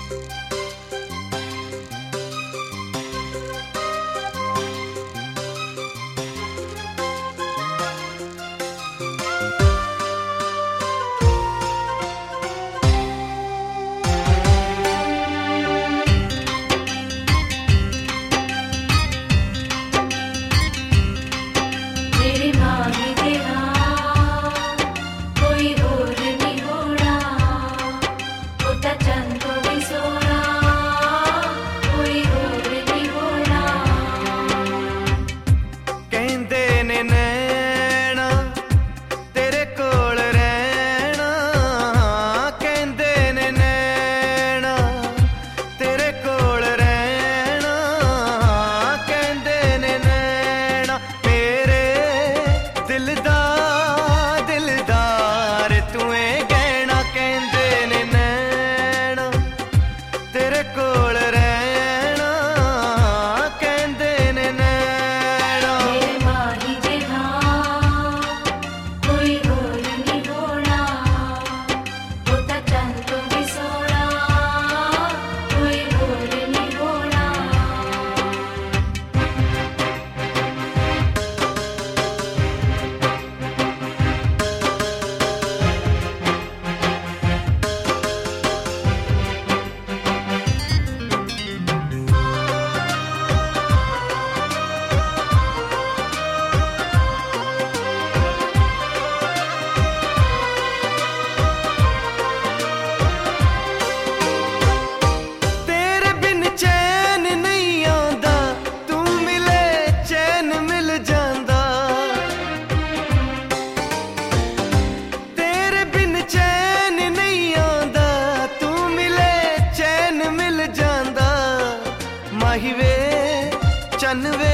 चन वे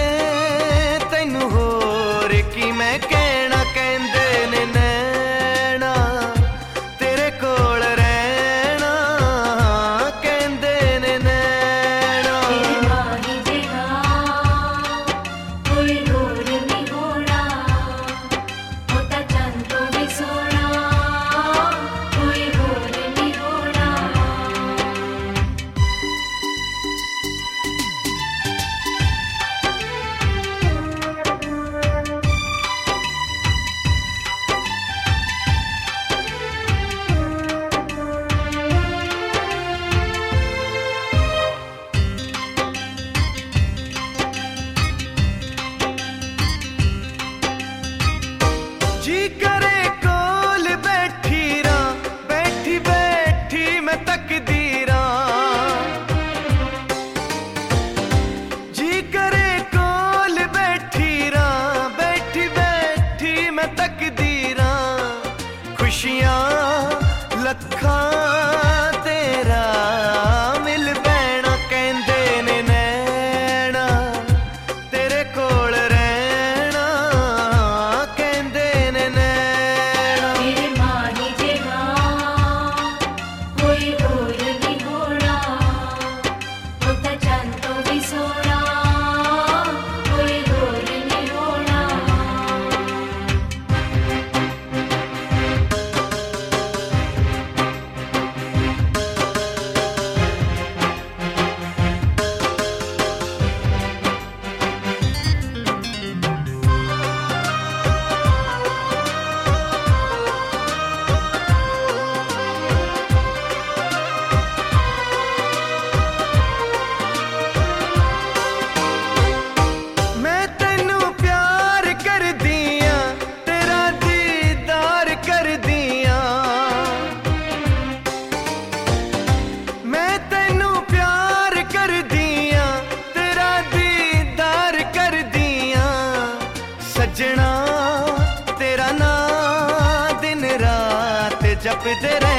तैनू होर की मैं कहना कहंदे ने नैना तेरे कोल रहना कहंदे ने नैना तेरी माही जिहा कोई होर नहीं होना होता चंद तो भी सोना कोई होर नहीं होना जी करे कोल बैठी रा बैठी बैठी मैं तकदीरा जी करे कोल बैठी रा बैठी बैठी मैं तकदीरा खुशियां लखां तेरा मिल बैना कहंदे ने नैना तेरे कोल रहना कहंदे ने नैना तेरी माही जिहा कोई होर नहीं होना होता चंद तो भी सोना कोई होर नहीं होना मैं तैनू प्यार कर दिया तेरा दीदार कर दिया मैं तैनू प्यार कर दिया तेरा दीदार कर दिया सजना तेरा नाम दिन रात जपदे